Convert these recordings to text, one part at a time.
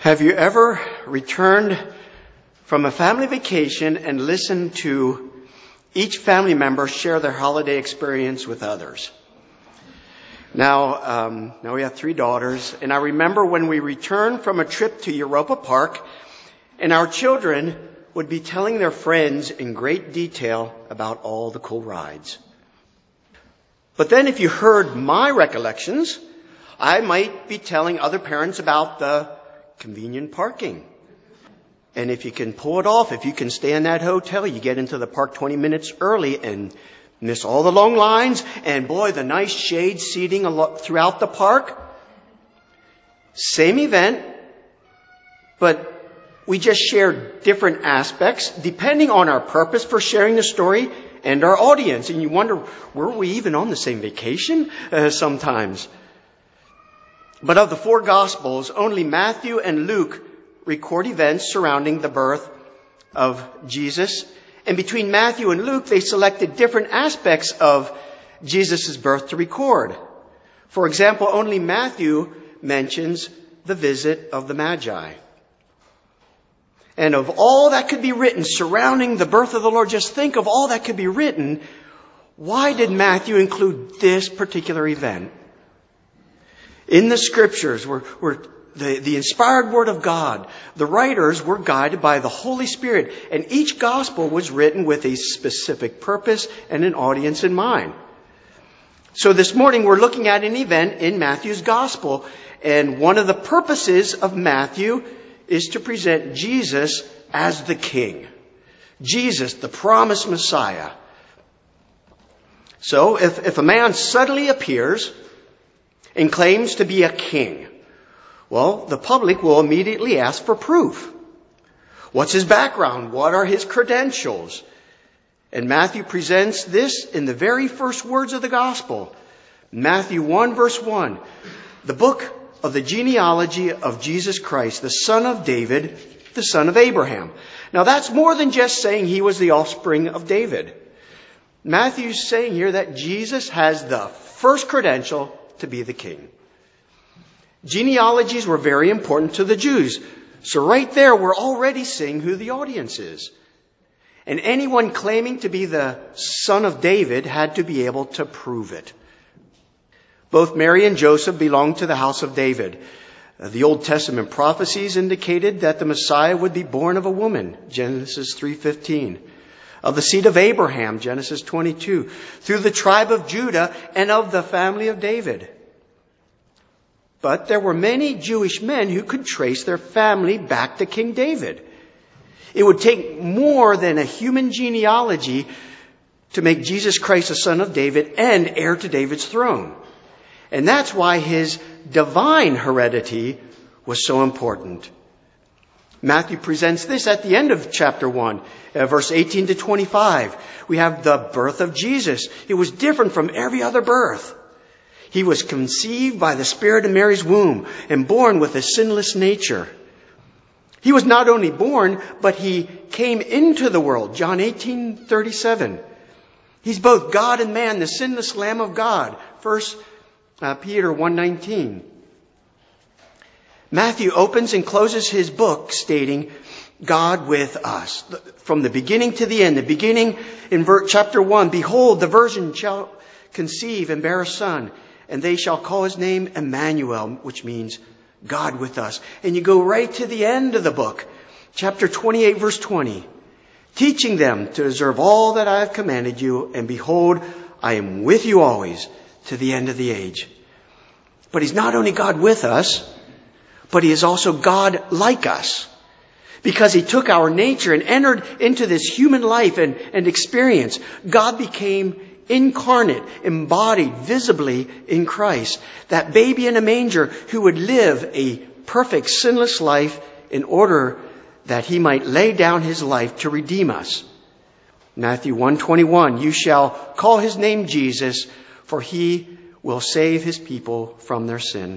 Have you ever returned from a family vacation and listened to each family member share their holiday experience with others? Now we have 3 daughters, and I remember when we returned from a trip to Europa Park, and our children would be telling their friends in great detail about all the cool rides. But then if you heard my recollections, I might be telling other parents about the convenient parking. And if you can pull it off, if you can stay in that hotel, you get into the park 20 minutes early and miss all the long lines, and boy, the nice shade seating throughout the park. Same event, but we just shared different aspects depending on our purpose for sharing the story and our audience. And you wonder, were we even on the same vacation sometimes? But of the 4 Gospels, only Matthew and Luke record events surrounding the birth of Jesus. And between Matthew and Luke, they selected different aspects of Jesus' birth to record. For example, only Matthew mentions the visit of the Magi. And of all that could be written surrounding the birth of the Lord, just think of all that could be written. Why did Matthew include this particular event? In the scriptures, were the inspired word of God, the writers were guided by the Holy Spirit, and each gospel was written with a specific purpose and an audience in mind. So this morning we're looking at an event in Matthew's gospel, and one of the purposes of Matthew is to present Jesus as the King. Jesus, the promised Messiah. So if a man suddenly appears and claims to be a king, well, the public will immediately ask for proof. What's his background? What are his credentials? And Matthew presents this in the very first words of the gospel. Matthew 1 verse 1. The book of the genealogy of Jesus Christ, the son of David, the son of Abraham. Now that's more than just saying he was the offspring of David. Matthew's saying here that Jesus has the first credential to be the king. Genealogies were very important to the Jews. So right there, we're already seeing who the audience is. And anyone claiming to be the son of David had to be able to prove it. Both Mary and Joseph belonged to the house of David. The Old Testament prophecies indicated that the Messiah would be born of a woman, Genesis 3:15. Of the seed of Abraham, Genesis 22. Through the tribe of Judah and of the family of David. But there were many Jewish men who could trace their family back to King David. It would take more than a human genealogy to make Jesus Christ the son of David and heir to David's throne. And that's why his divine heredity was so important. Matthew presents this at the end of chapter 1, verse 18 to 25. We have the birth of Jesus. It was different from every other birth. He was conceived by the Spirit in Mary's womb and born with a sinless nature. He was not only born, but he came into the world. John 18:37. He's both God and man, the sinless Lamb of God. 1 Peter 1:19. Matthew opens and closes his book stating, God with us. From the beginning to the end. The beginning in chapter 1. Behold, the virgin shall conceive and bear a son, and they shall call his name Emmanuel, which means God with us. And you go right to the end of the book. Chapter 28, verse 20. Teaching them to observe all that I have commanded you, and behold, I am with you always to the end of the age. But he's not only God with us, but he is also God like us. Because he took our nature and entered into this human life and experience. God became incarnate, embodied visibly in Christ. That baby in a manger who would live a perfect sinless life in order that he might lay down his life to redeem us. Matthew 1:21, you shall call his name Jesus, for he will save his people from their sin.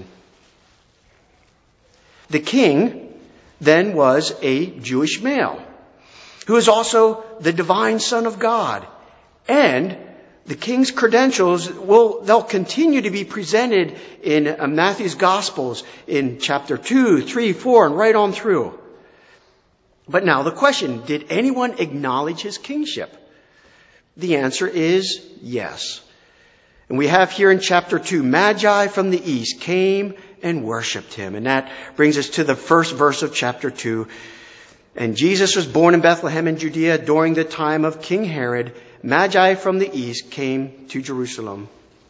The king then was a Jewish male who is also the divine Son of God and The king's credentials they'll continue to be presented in Matthew's Gospels in chapter 2, 3, 4, and right on through. But now the question, did anyone acknowledge his kingship? The answer is yes. And we have here in chapter 2, Magi from the east came and worshipped him. And that brings us to the first verse of chapter 2. And Jesus was born in Bethlehem in Judea during the time of King Herod. Magi from the east came to Jerusalem.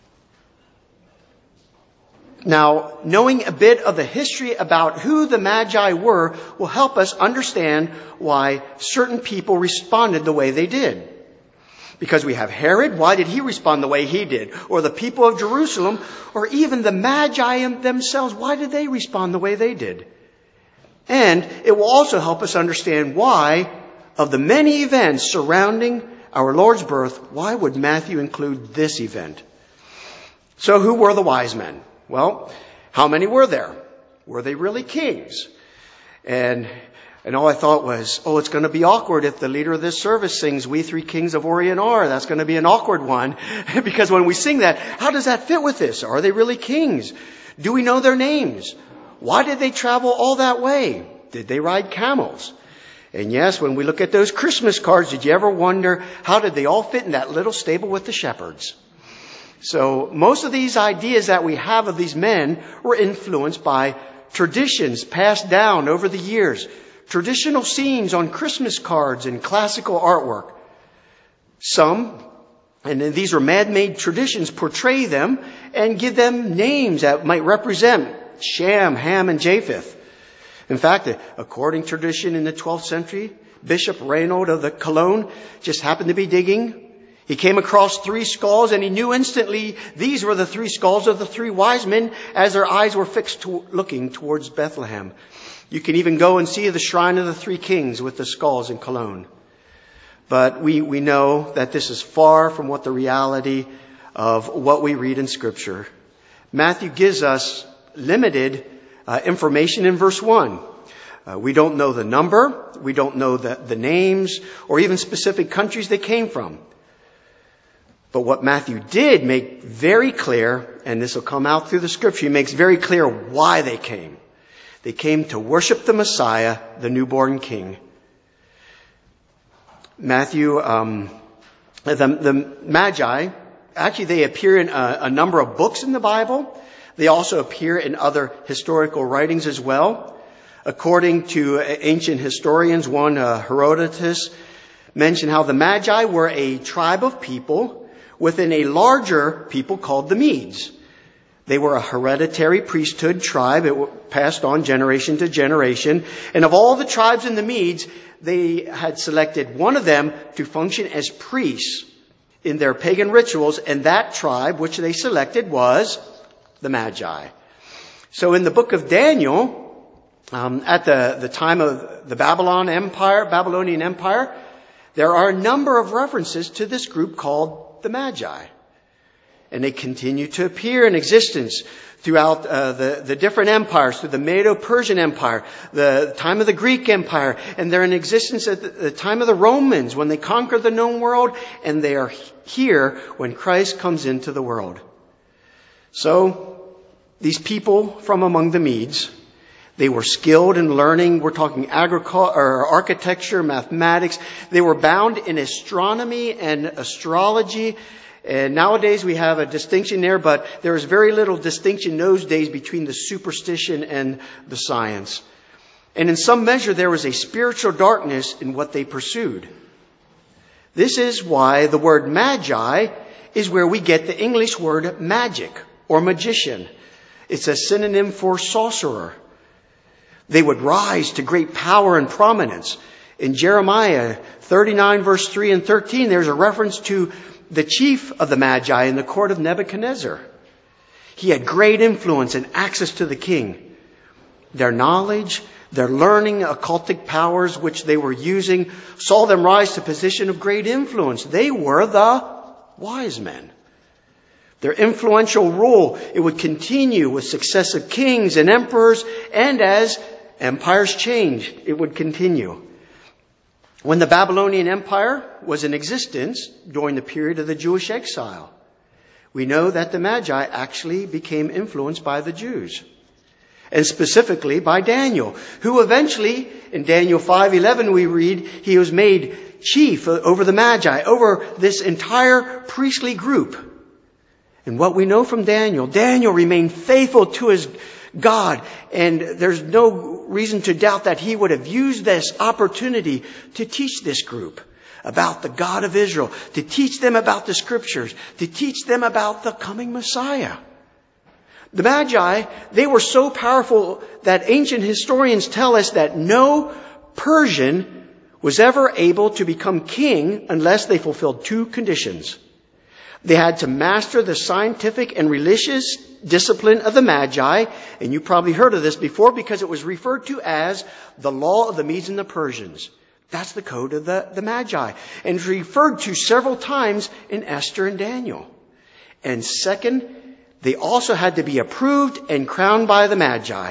Now, knowing a bit of the history about who the Magi were will help us understand why certain people responded the way they did. Because we have Herod, why did he respond the way he did? Or the people of Jerusalem, or even the Magi themselves, why did they respond the way they did? And it will also help us understand why, of the many events surrounding our Lord's birth, why would Matthew include this event? So who were the wise men? Well, how many were there? Were they really kings? And all I thought was, it's going to be awkward if the leader of this service sings "We Three Kings of Orient Are." That's going to be an awkward one. Because when we sing that, how does that fit with this? Are they really kings? Do we know their names? Why did they travel all that way? Did they ride camels? And yes, when we look at those Christmas cards, did you ever wonder, how did they all fit in that little stable with the shepherds? So most of these ideas that we have of these men were influenced by traditions passed down over the years. Traditional scenes on Christmas cards and classical artwork. Some, and these are man-made traditions, portray them and give them names that might represent Shem, Ham, and Japheth. In fact, according to tradition in the 12th century, Bishop Reynold of the Cologne just happened to be digging. He came across 3 skulls and he knew instantly these were the 3 skulls of the 3 wise men as their eyes were fixed looking towards Bethlehem. You can even go and see the shrine of the 3 kings with the skulls in Cologne. But we know that this is far from what the reality of what we read in Scripture. Matthew gives us limited information in verse 1. We don't know the number. We don't know the names or even specific countries they came from. But what Matthew did make very clear, and this will come out through the Scripture, he makes very clear why they came. They came to worship the Messiah, the newborn King. Matthew, the Magi, actually they appear in a number of books in the Bible. They also appear in other historical writings as well. According to ancient historians, one Herodotus mentioned how the Magi were a tribe of people within a larger people called the Medes. They were a hereditary priesthood tribe. It passed on generation to generation. And of all the tribes in the Medes, they had selected one of them to function as priests in their pagan rituals. And that tribe, which they selected, was the Magi. So in the book of Daniel, at the time of the Babylonian Empire, there are a number of references to this group called the Magi. And they continue to appear in existence throughout the different empires, through the Medo-Persian Empire, the time of the Greek Empire, and they're in existence at the time of the Romans when they conquered the known world, and they are here when Christ comes into the world. So, these people from among the Medes, they were skilled in learning. We're talking architecture, mathematics. They were bound in astronomy and astrology. And nowadays we have a distinction there, but there is very little distinction in those days between the superstition and the science. And in some measure there was a spiritual darkness in what they pursued. This is why the word magi is where we get the English word magic or magician. It's a synonym for sorcerer. They would rise to great power and prominence. In Jeremiah 39 verse 3 and 13, there's a reference to the chief of the Magi in the court of Nebuchadnezzar. He had great influence and access to the king. Their knowledge, their learning, occultic powers which they were using, saw them rise to a position of great influence. They were the wise men. Their influential rule, it would continue with successive kings and emperors, and as empires changed, it would continue. when the Babylonian Empire was in existence during the period of the Jewish exile. We know that the Magi actually became influenced by the Jews, and specifically by Daniel, who eventually, in Daniel 5:11, we read, he was made chief over the Magi, over this entire priestly group. And what we know from Daniel, Daniel remained faithful to his God, and there's no reason to doubt that he would have used this opportunity to teach this group about the God of Israel, to teach them about the Scriptures, to teach them about the coming Messiah. The Magi, they were so powerful that ancient historians tell us that no Persian was ever able to become king unless they fulfilled two conditions. They had to master the scientific and religious discipline of the Magi, and you probably heard of this before because it was referred to as the law of the Medes and the Persians. That's the code of the Magi, and it's referred to several times in Esther and Daniel. And second, they also had to be approved and crowned by the Magi.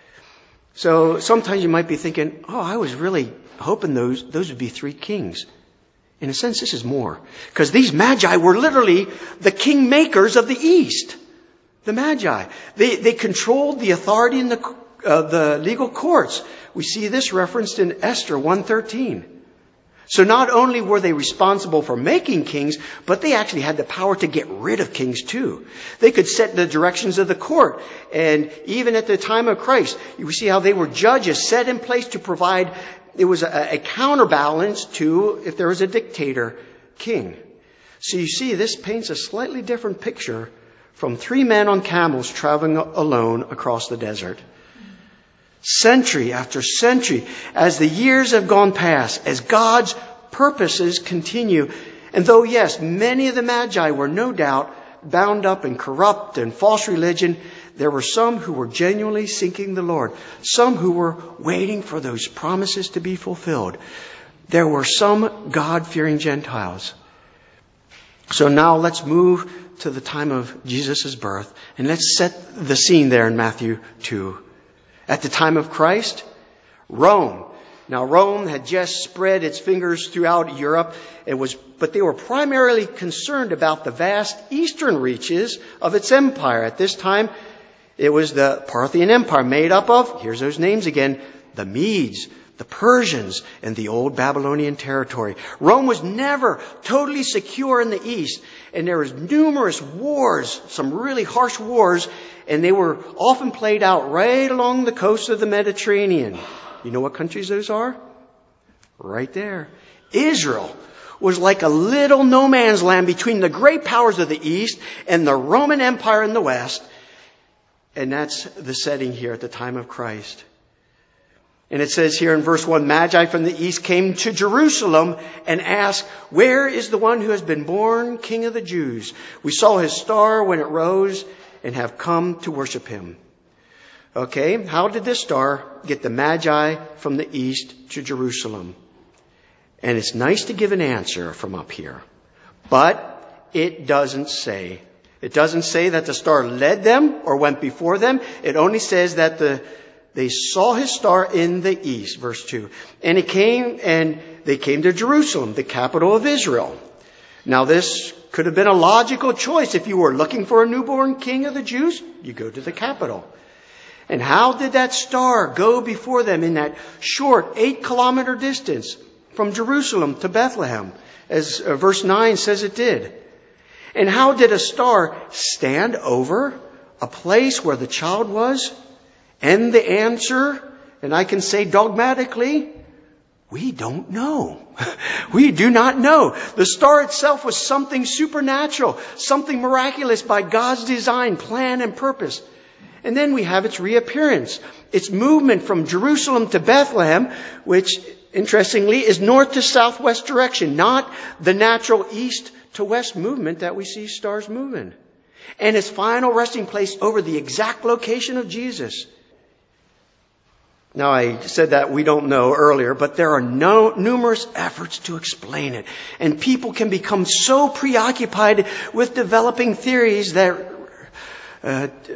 So sometimes you might be thinking, oh, I was really hoping those would be three kings. In a sense, this is more. Because these Magi were literally the kingmakers of the East. The Magi. They controlled the authority in the legal courts. We see this referenced in Esther 1:13. So not only were they responsible for making kings, but they actually had the power to get rid of kings too. They could set the directions of the court. And even at the time of Christ, you see how they were judges set in place to provide. It was a counterbalance to if there was a dictator king. So you see, this paints a slightly different picture from three men on camels traveling alone across the desert. Century after century, as the years have gone past, as God's purposes continue, and though, yes, many of the Magi were no doubt bound up in corrupt and false religion, there were some who were genuinely seeking the Lord. Some who were waiting for those promises to be fulfilled. There were some God-fearing Gentiles. So now let's move to the time of Jesus' birth. And let's set the scene there in Matthew 2. At the time of Christ, Rome. Now Rome had just spread its fingers throughout Europe. But they were primarily concerned about the vast eastern reaches of its empire. At this time, it was the Parthian Empire made up of, here's those names again, the Medes, the Persians, and the old Babylonian territory. Rome was never totally secure in the east, and there was numerous wars, some really harsh wars, and they were often played out right along the coast of the Mediterranean. You know what countries those are? Right there. Israel was like a little no man's land between the great powers of the east and the Roman Empire in the west. And that's the setting here at the time of Christ. And it says here in verse 1, Magi from the east came to Jerusalem and asked, where is the one who has been born King of the Jews? We saw his star when it rose and have come to worship him. Okay, how did this star get the Magi from the east to Jerusalem? And it's nice to give an answer from up here. But it doesn't say. It doesn't say that the star led them or went before them. It only says that they saw his star in the east, verse 2. And they came to Jerusalem, the capital of Israel. Now this could have been a logical choice. If you were looking for a newborn king of the Jews, you go to the capital. And how did that star go before them in that short 8-kilometer distance from Jerusalem to Bethlehem, as verse 9 says it did? And how did a star stand over a place where the child was? And the answer, and I can say dogmatically, we don't know. We do not know. The star itself was something supernatural, something miraculous by God's design, plan, and purpose. And then we have its reappearance, its movement from Jerusalem to Bethlehem, which, interestingly, is north to southwest direction, not the natural east to west movement that we see stars moving. And its final resting place over the exact location of Jesus. Now, I said that we don't know earlier, but there are numerous efforts to explain it. And people can become so preoccupied with developing theories that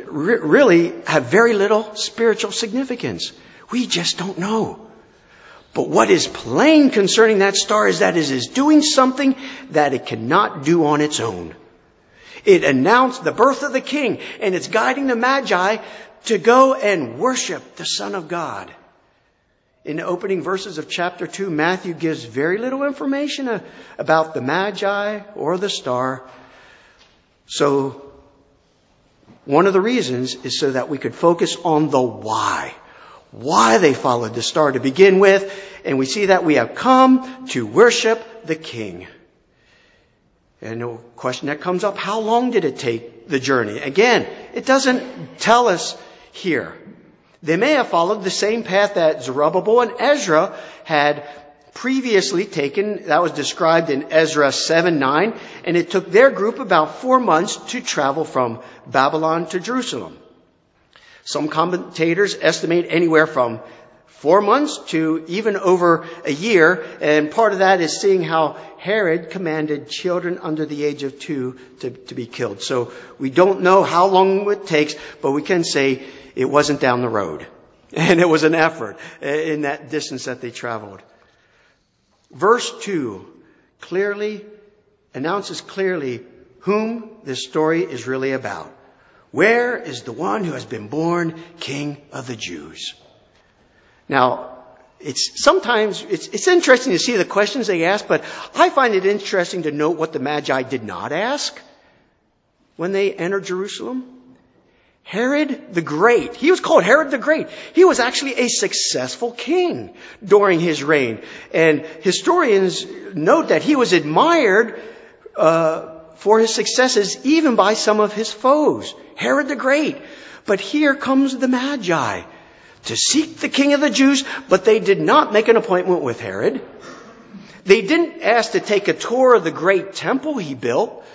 really have very little spiritual significance. We just don't know. But what is plain concerning that star is that it is doing something that it cannot do on its own. It announced the birth of the King, and it's guiding the Magi to go and worship the Son of God. In the opening verses of chapter 2, Matthew gives very little information about the Magi or the star. So one of the reasons is so that we could focus on the why. Why they followed the star to begin with. And we see that we have come to worship the King. And the question that comes up, how long did it take the journey? Again, it doesn't tell us here. They may have followed the same path that Zerubbabel and Ezra had previously taken. That was described in Ezra 7:9. And it took their group about 4 months to travel from Babylon to Jerusalem. Some commentators estimate anywhere from 4 months to even over a year. And part of that is seeing how Herod commanded children under the age of 2 to be killed. So we don't know how long it takes, but we can say it wasn't down the road. And it was an effort in that distance that they traveled. Verse 2 announces clearly whom this story is really about. Where is the one who has been born King of the Jews? Now, it's interesting to see the questions they ask, but I find it interesting to note what the Magi did not ask when they entered Jerusalem. Herod the Great. He was called Herod the Great. He was actually a successful king during his reign. And historians note that he was admired for his successes even by some of his foes. Herod the Great. But here comes the Magi to seek the King of the Jews, but they did not make an appointment with Herod. They didn't ask to take a tour of the great temple he built.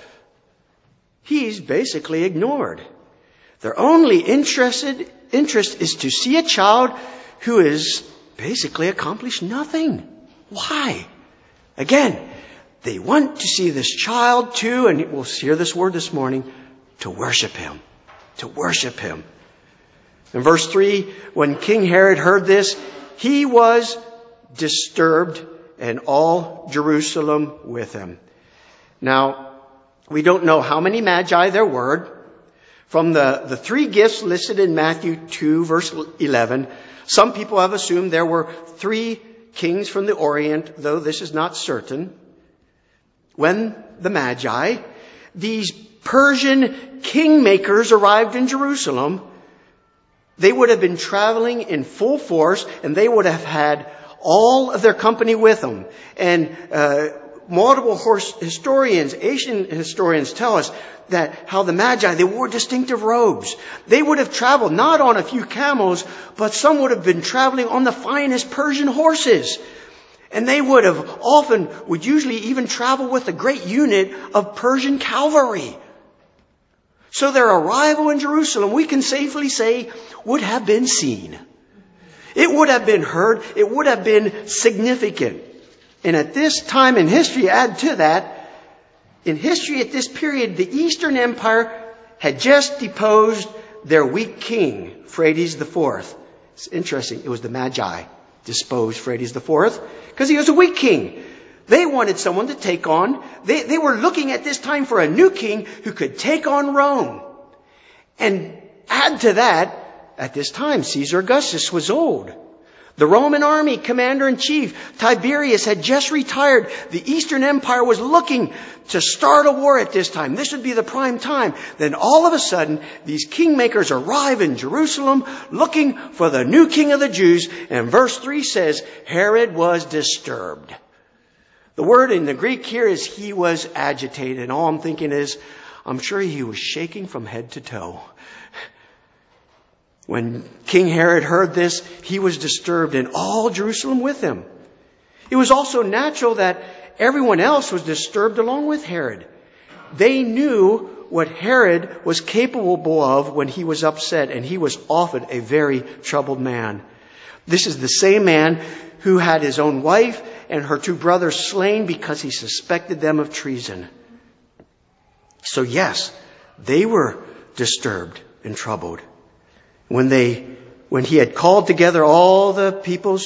He's basically ignored. Their only interest is to see a child who has basically accomplished nothing. Why? Again, they want to see this child too, and we'll hear this word this morning, to worship him. To worship him. In verse 3, when King Herod heard this, he was disturbed, and all Jerusalem with him. Now, we don't know how many Magi there were. From the 3 gifts listed in Matthew 2, verse 11, some people have assumed there were 3 kings from the Orient, though this is not certain. When the Magi, these Persian kingmakers, arrived in Jerusalem, they would have been traveling in full force, and they would have had all of their company with them. And multiple historians, Asian historians, tell us that how the Magi, they wore distinctive robes. They would have traveled not on a few camels, but some would have been traveling on the finest Persian horses. And they would usually even travel with a great unit of Persian cavalry. So their arrival in Jerusalem, we can safely say, would have been seen. It would have been heard. It would have been significant. And at this time in history, add to that, in history at this period, the Eastern Empire had just deposed their weak king, Phraates IV. It's interesting. It was the Magi disposed Phraates IV because he was a weak king. They wanted someone to take on. They were looking at this time for a new king who could take on Rome. And add to that, at this time, Caesar Augustus was old. The Roman army commander-in-chief, Tiberius, had just retired. The Eastern Empire was looking to start a war at this time. This would be the prime time. Then all of a sudden, these kingmakers arrive in Jerusalem looking for the new king of the Jews. And verse 3 says, Herod was disturbed. The word in the Greek here is he was agitated. And all I'm thinking is, I'm sure he was shaking from head to toe. When King Herod heard this, he was disturbed, and all Jerusalem with him. It was also natural that everyone else was disturbed along with Herod. They knew what Herod was capable of when he was upset, and he was often a very troubled man. This is the same man who had his own wife and her 2 brothers slain because he suspected them of treason. So yes, they were disturbed and troubled. When he had called together all the peoples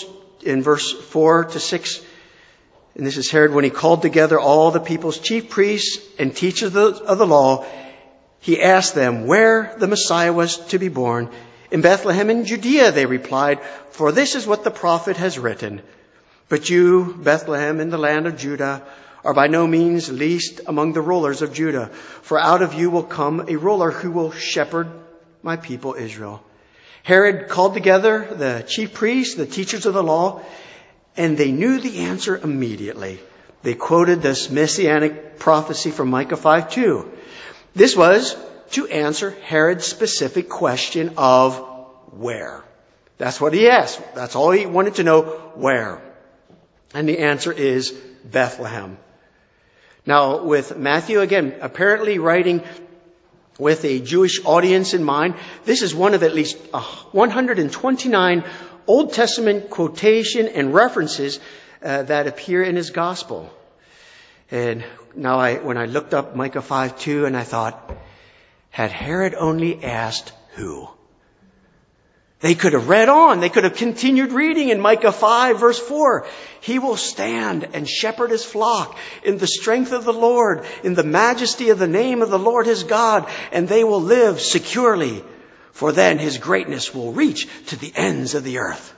in verse 4 to 6, and this is Herod, when he called together all the people's chief priests and teachers of the law, he asked them where the Messiah was to be born. In Bethlehem in Judea, they replied, for this is what the prophet has written. But you, Bethlehem, in the land of Judah, are by no means least among the rulers of Judah. For out of you will come a ruler who will shepherd my people Israel. Herod called together the chief priests, the teachers of the law, and they knew the answer immediately. They quoted this messianic prophecy from Micah 5:2. This was to answer Herod's specific question of where. That's what he asked. That's all he wanted to know, where. And the answer is Bethlehem. Now, with Matthew, again, apparently writing with a Jewish audience in mind, this is one of at least 129 Old Testament quotation and references that appear in his gospel. And now when I looked up Micah 5:2, and I thought, had Herod only asked who? They could have read on. They could have continued reading in Micah 5 verse 4. He will stand and shepherd his flock in the strength of the Lord, in the majesty of the name of the Lord his God, and they will live securely. For then his greatness will reach to the ends of the earth.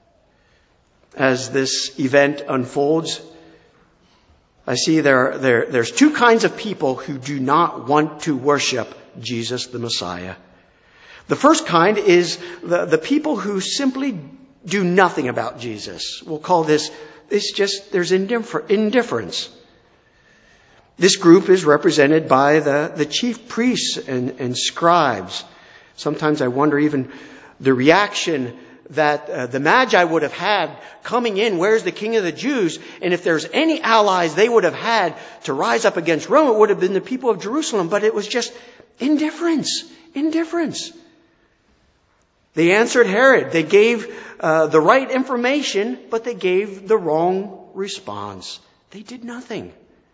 As this event unfolds, I see there's two kinds of people who do not want to worship Jesus the Messiah. The first kind is the people who simply do nothing about Jesus. We'll call this, there's indifference. This group is represented by the chief priests and scribes. Sometimes I wonder even the reaction that the Magi would have had coming in, where's the King of the Jews? And if there's any allies they would have had to rise up against Rome, it would have been the people of Jerusalem. But it was just indifference. They answered Herod. They gave the right information, but they gave the wrong response. They did nothing.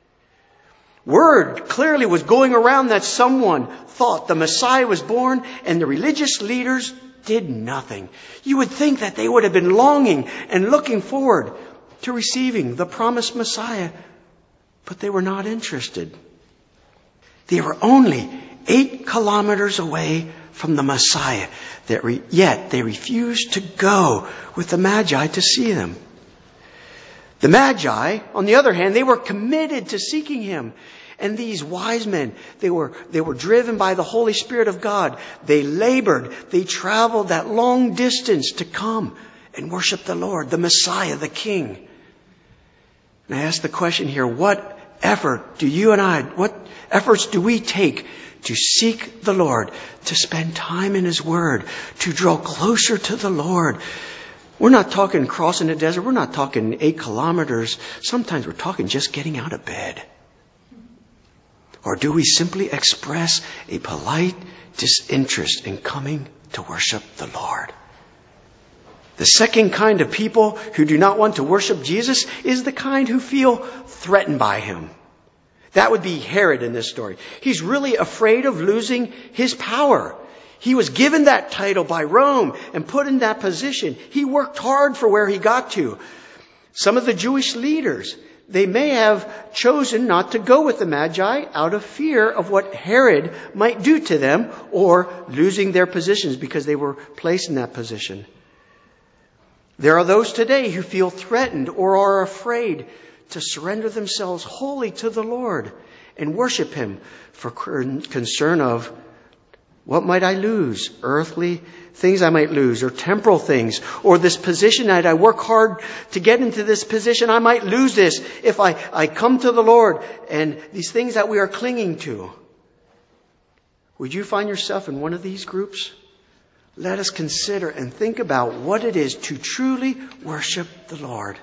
Word clearly was going around that someone thought the Messiah was born, and the religious leaders did nothing. You would think that they would have been longing and looking forward to receiving the promised Messiah, but they were not interested. They were only 8 kilometers away from the Messiah, yet they refused to go with the Magi to see them. The Magi, on the other hand, they were committed to seeking him. And these wise men, they were driven by the Holy Spirit of God. They labored, they traveled that long distance to come and worship the Lord, the Messiah, the King. And I ask the question here, what efforts do we take to seek the Lord, to spend time in his word, to draw closer to the Lord? We're not talking crossing the desert. We're not talking 8 kilometers. Sometimes we're talking just getting out of bed. Or do we simply express a polite disinterest in coming to worship the Lord? The second kind of people who do not want to worship Jesus is the kind who feel threatened by him. That would be Herod in this story. He's really afraid of losing his power. He was given that title by Rome and put in that position. He worked hard for where he got to. Some of the Jewish leaders, they may have chosen not to go with the Magi out of fear of what Herod might do to them, or losing their positions because they were placed in that position. There are those today who feel threatened or are afraid to surrender themselves wholly to the Lord and worship him for concern of, what might I lose? Earthly things I might lose, or temporal things, or this position that I work hard to get into this position. I might lose this if I come to the Lord, and these things that we are clinging to. Would you find yourself in one of these groups? Let us consider and think about what it is to truly worship the Lord.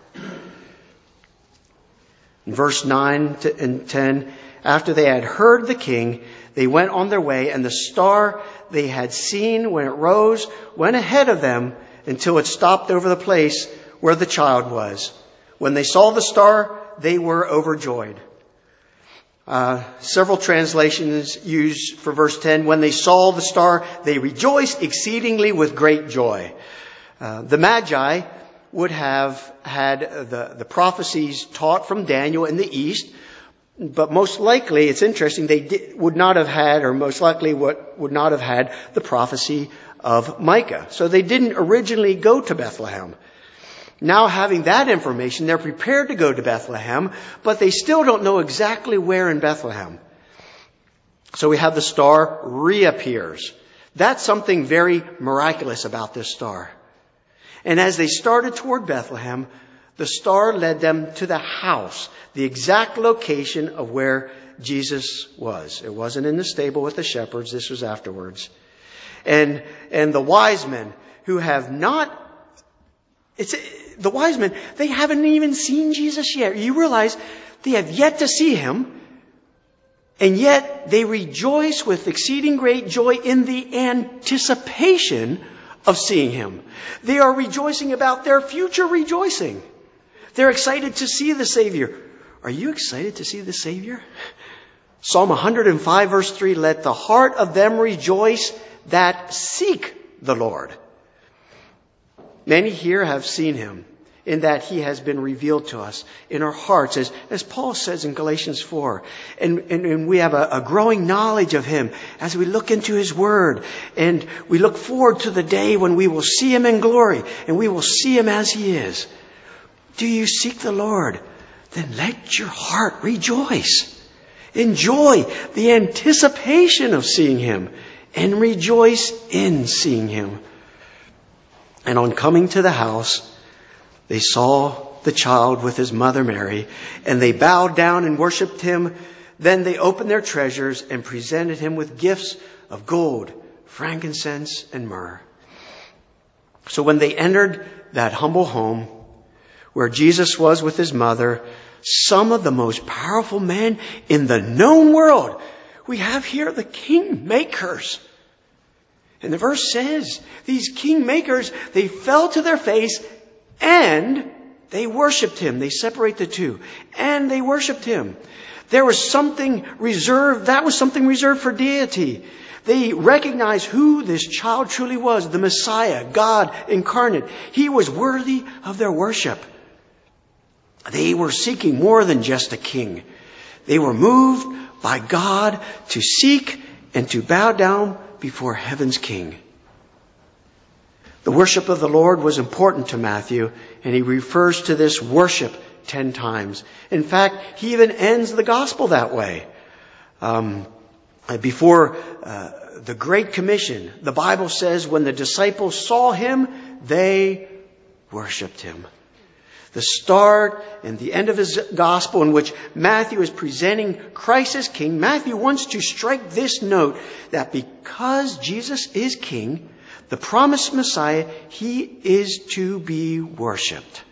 In verse 9 and 10, after they had heard the king, they went on their way, and the star they had seen when it rose went ahead of them until it stopped over the place where the child was. When they saw the star, they were overjoyed. Several translations use for verse 10, when they saw the star, they rejoiced exceedingly with great joy. The Magi would have had the prophecies taught from Daniel in the east, but most likely, it's interesting, would not have had the prophecy of Micah. So they didn't originally go to Bethlehem. Now having that information, they're prepared to go to Bethlehem, but they still don't know exactly where in Bethlehem. So we have the star reappears. That's something very miraculous about this star. And as they started toward Bethlehem, the star led them to the house, the exact location of where Jesus was. It wasn't in the stable with the shepherds. This was afterwards. And the wise men who have not, the wise men, they haven't even seen Jesus yet. You realize they have yet to see him. And yet they rejoice with exceeding great joy in the anticipation of seeing him. They are rejoicing about their future rejoicing. They're excited to see the Savior. Are you excited to see the Savior? Psalm 105 verse 3, let the heart of them rejoice that seek the Lord. Many here have seen him, in that he has been revealed to us in our hearts, as Paul says in Galatians 4. And we have a growing knowledge of him as we look into his word. And we look forward to the day when we will see him in glory, and we will see him as he is. Do you seek the Lord? Then let your heart rejoice. Enjoy the anticipation of seeing him, and rejoice in seeing him. And on coming to the house, they saw the child with his mother Mary, and they bowed down and worshipped him. Then they opened their treasures and presented him with gifts of gold, frankincense, and myrrh. So when they entered that humble home where Jesus was with his mother, some of the most powerful men in the known world, we have here the kingmakers. And the verse says, these kingmakers, they fell to their face and they worshipped him. They separate the two. And they worshipped him. There was something reserved. That was something reserved for deity. They recognized who this child truly was. The Messiah, God incarnate. He was worthy of their worship. They were seeking more than just a king. They were moved by God to seek and to bow down before heaven's king. The worship of the Lord was important to Matthew, and he refers to this worship 10 times. In fact, he even ends the gospel that way. Before the Great Commission, the Bible says when the disciples saw him, they worshipped him. The start and the end of his gospel, in which Matthew is presenting Christ as king, Matthew wants to strike this note that because Jesus is king, the promised Messiah, he is to be worshipped.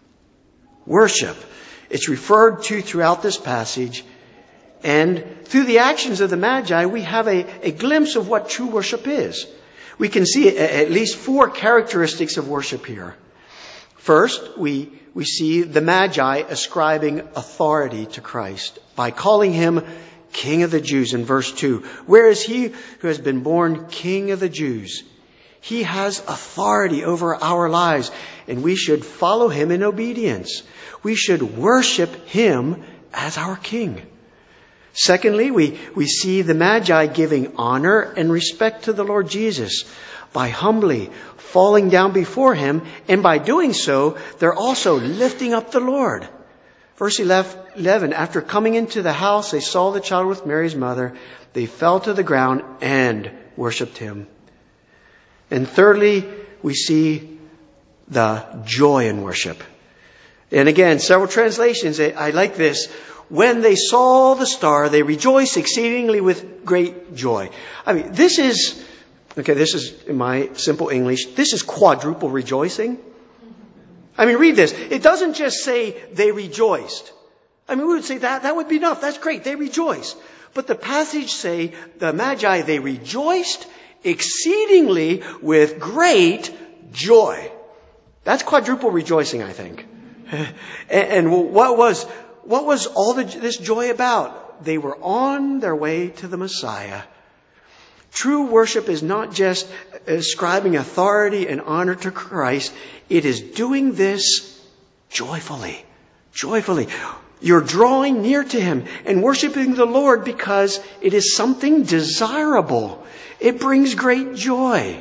Worship. It's referred to throughout this passage. And through the actions of the Magi, we have a glimpse of what true worship is. We can see at least 4 characteristics of worship here. First, we see the Magi ascribing authority to Christ by calling him King of the Jews in verse 2. Where is he who has been born King of the Jews? He has authority over our lives, and we should follow him in obedience. We should worship him as our king. Secondly, we see the Magi giving honor and respect to the Lord Jesus by humbly falling down before him, and by doing so, they're also lifting up the Lord. Verse 11, after coming into the house, they saw the child with Mary's mother. They fell to the ground and worshipped him. And thirdly, we see the joy in worship. And again, several translations, I like this. When they saw the star, they rejoiced exceedingly with great joy. I mean, this is in my simple English, this is quadruple rejoicing. I mean, read this. It doesn't just say they rejoiced. I mean, we would say that would be enough. That's great. They rejoiced. But the passage say, the Magi, they rejoiced exceedingly with great joy. That's quadruple rejoicing, I think. And what was all this joy about? They were on their way to the Messiah. True worship is not just ascribing authority and honor to Christ. It is doing this joyfully. Joyfully. You're drawing near to Him and worshiping the Lord because it is something desirable. It brings great joy.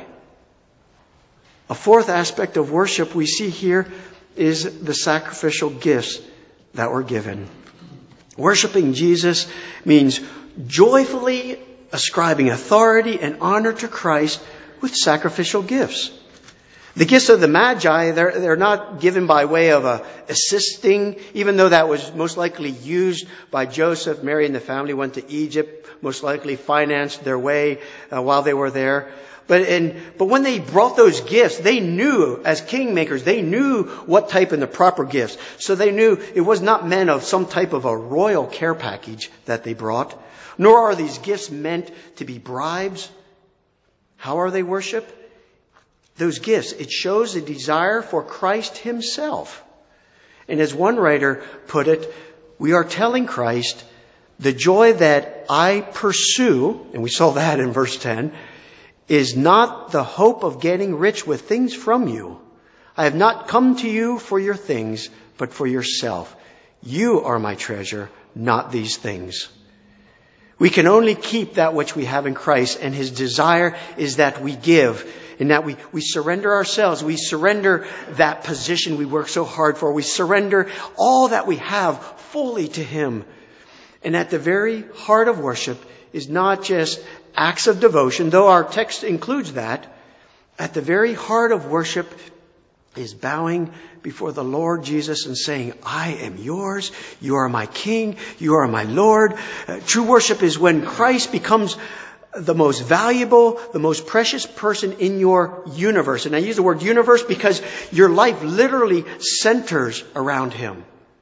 A fourth aspect of worship we see here is the sacrificial gifts that were given. Worshiping Jesus means joyfully ascribing authority and honor to Christ with sacrificial gifts. The gifts of the Magi, they're not given by way of assisting, even though that was most likely used by Joseph. Mary and the family went to Egypt, most likely financed their way while they were there. But when they brought those gifts, they knew, as kingmakers, they knew what type and the proper gifts. So they knew it was not meant of some type of a royal care package that they brought, nor are these gifts meant to be bribes. How are they worshiped? Those gifts, it shows a desire for Christ Himself. And as one writer put it, we are telling Christ, the joy that I pursue, and we saw that in verse 10, is not the hope of getting rich with things from you. I have not come to you for your things, but for yourself. You are my treasure, not these things. We can only keep that which we have in Christ, and His desire is that we give, and that we surrender ourselves. We surrender that position we work so hard for. We surrender all that we have fully to Him. And at the very heart of worship is not just acts of devotion, though our text includes that. At the very heart of worship is bowing before the Lord Jesus and saying, I am yours. You are my King. You are my Lord. True worship is when Christ becomes the most valuable, the most precious person in your universe. And I use the word universe because your life literally centers around Him.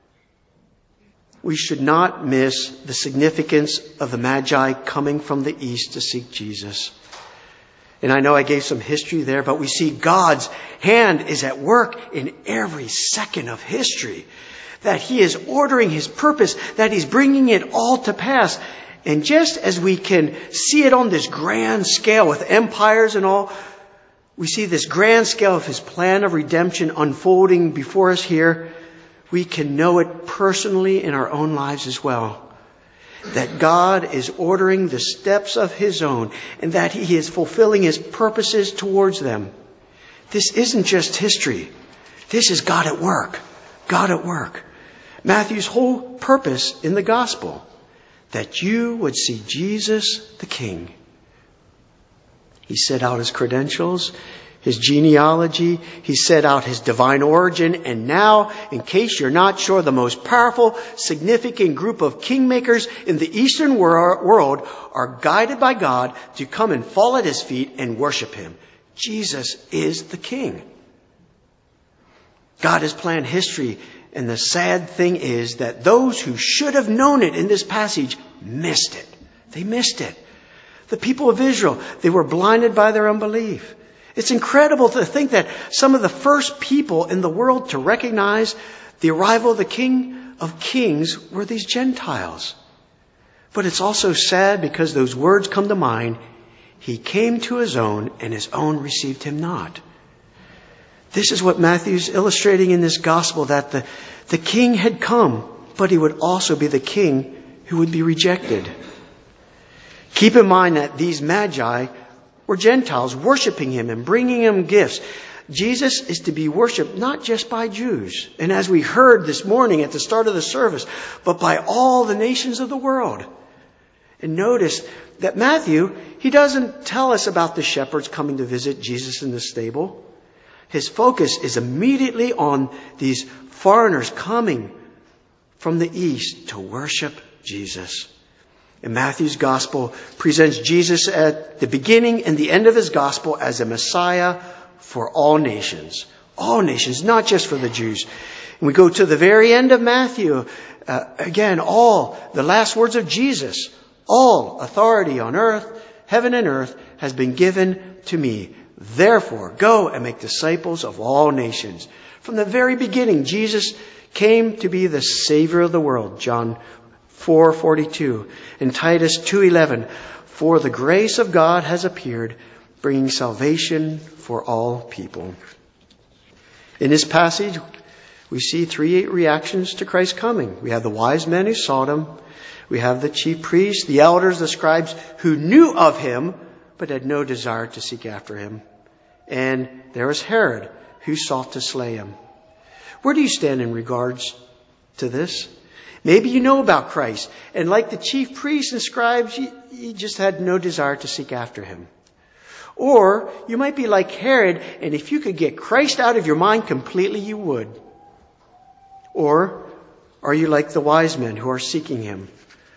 We should not miss the significance of the Magi coming from the east to seek Jesus. And I know I gave some history there, but we see God's hand is at work in every second of history. That He is ordering His purpose, that He's bringing it all to pass. And just as we can see it on this grand scale with empires and all, we see this grand scale of His plan of redemption unfolding before us here. We can know it personally in our own lives as well. That God is ordering the steps of His own and that He is fulfilling His purposes towards them. This isn't just history. This is God at work. God at work. Matthew's whole purpose in the gospel, that you would see Jesus the King. He set out His credentials, His genealogy. He set out His divine origin. And now, in case you're not sure, the most powerful, significant group of kingmakers in the Eastern world are guided by God to come and fall at His feet and worship Him. Jesus is the King. God has planned history. And the sad thing is that those who should have known it in this passage missed it. They missed it. The people of Israel, they were blinded by their unbelief. It's incredible to think that some of the first people in the world to recognize the arrival of the King of Kings were these Gentiles. But it's also sad because those words come to mind. He came to His own, and His own received Him not. This is what Matthew's illustrating in this gospel, that the King had come, but He would also be the King who would be rejected. Keep in mind that these Magi were Gentiles worshiping Him and bringing Him gifts. Jesus is to be worshipped not just by Jews, and as we heard this morning at the start of the service, but by all the nations of the world. And notice that Matthew, he doesn't tell us about the shepherds coming to visit Jesus in the stable. His focus is immediately on these foreigners coming from the east to worship Jesus. And Matthew's gospel presents Jesus at the beginning and the end of his gospel as a Messiah for all nations. All nations, not just for the Jews. And we go to the very end of Matthew. Again, the last words of Jesus. All authority on earth, heaven and earth has been given to me. Therefore, go and make disciples of all nations. From the very beginning, Jesus came to be the Savior of the world. John 4:42 and Titus 2:11. For the grace of God has appeared, bringing salvation for all people. In this passage, we see three reactions to Christ's coming. We have the wise men who sought him. We have the chief priests, the elders, the scribes who knew of him, but had no desire to seek after him. And there was Herod, who sought to slay him. Where do you stand in regards to this? Maybe you know about Christ, and like the chief priests and scribes, you just had no desire to seek after him. Or you might be like Herod, and if you could get Christ out of your mind completely, you would. Or are you like the wise men who are seeking him?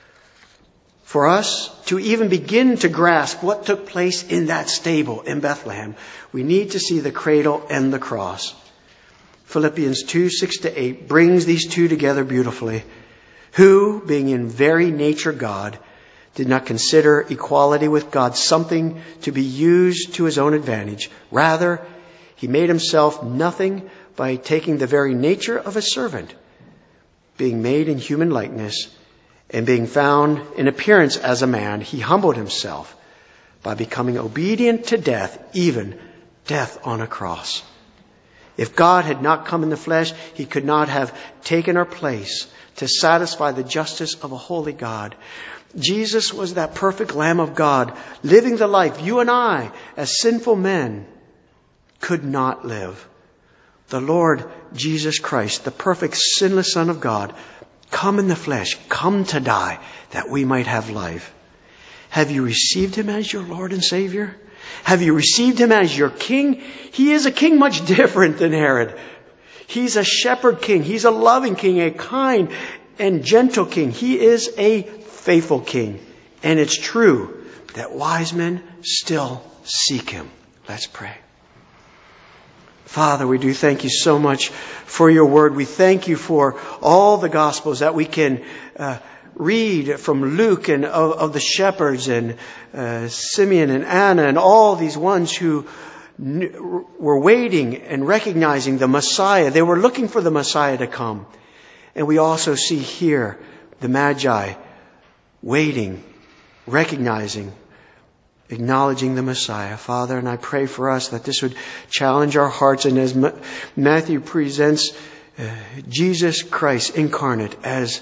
For us to even begin to grasp what took place in that stable in Bethlehem, we need to see the cradle and the cross. Philippians 2:6-8 brings these two together beautifully. Who, being in very nature God, did not consider equality with God something to be used to his own advantage. Rather, he made himself nothing by taking the very nature of a servant, being made in human likeness, and being found in appearance as a man, he humbled himself by becoming obedient to death, even death on a cross. If God had not come in the flesh, he could not have taken our place to satisfy the justice of a holy God. Jesus was that perfect Lamb of God, living the life you and I, as sinful men, could not live. The Lord Jesus Christ, the perfect sinless Son of God, come in the flesh, come to die, that we might have life. Have you received him as your Lord and Savior? Have you received him as your king? He is a king much different than Herod. He's a shepherd king. He's a loving king, a kind and gentle king. He is a faithful king. And it's true that wise men still seek him. Let's pray. Father, we do thank you so much for your word. We thank you for all the Gospels that we can read from Luke and of the shepherds and Simeon and Anna and all these ones who were waiting and recognizing the Messiah. They were looking for the Messiah to come. And we also see here the Magi waiting, recognizing, acknowledging the Messiah. Father, and I pray for us that this would challenge our hearts. And as Matthew presents Jesus Christ incarnate as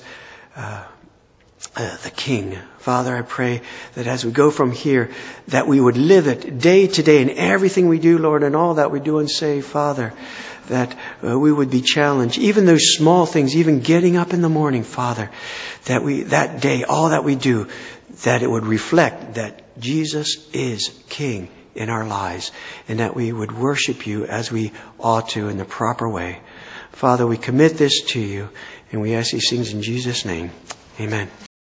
the King, Father, I pray that as we go from here, that we would live it day to day in everything we do, Lord, and all that we do and say, Father, that we would be challenged. Even those small things, even getting up in the morning, Father, that day, all that we do, that it would reflect that Jesus is King in our lives, and that we would worship you as we ought to in the proper way. Father, we commit this to you, and we ask these things in Jesus' name. Amen.